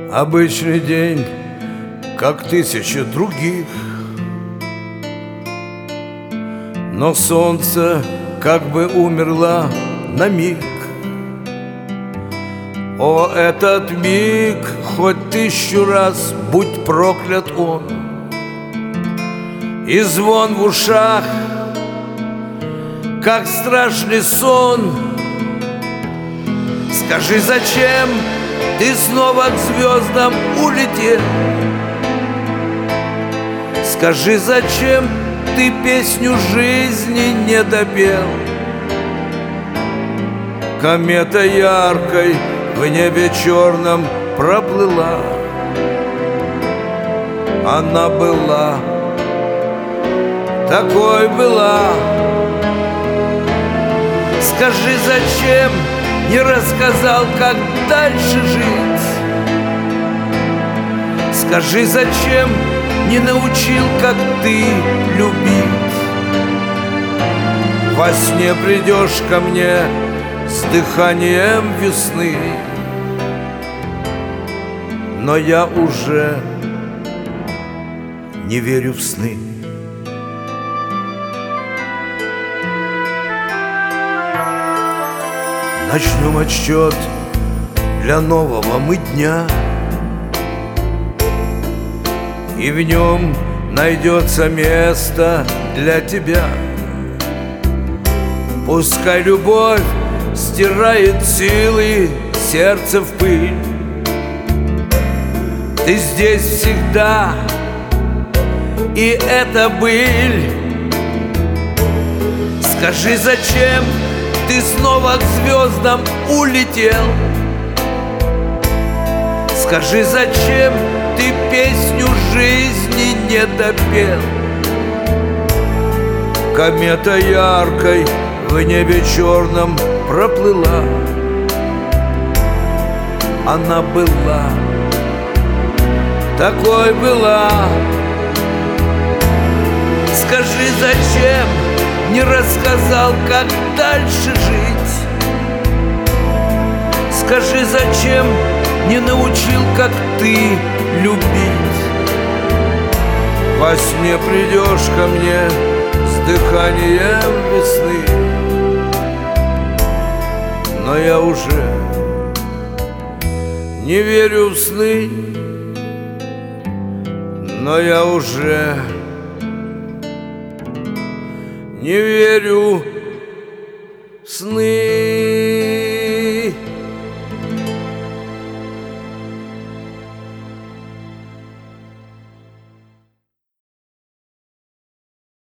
Обычный день, как тысячи других, но солнце как бы умерло на миг. О, этот миг, хоть 1000 раз будь проклят он, и звон в ушах, как страшный сон. Скажи, зачем ты снова к звездам улетел? Скажи, зачем ты песню жизни не допел? Комета яркой в небе черном проплыла. Она была, такой была. Скажи, зачем не рассказал, как дальше жить? Скажи, зачем не научил, как ты любить? Во сне придешь ко мне с дыханием весны, но я уже не верю в сны. Начнем отсчет для нового мы дня, и в нем найдется место для тебя. Пускай любовь стирает силы сердце в пыль, ты здесь всегда, и это быль. Скажи, зачем ты снова к звездам улетел? Скажи, зачем ты песню жизни не допел? Комета яркой в небе черном проплыла. Она была, такой была. Скажи, зачем не рассказал, как дальше жить? Скажи, зачем не научил, как ты любить? Во сне придешь ко мне с дыханием весны, но я уже не верю в сны, но я уже не верю в сны.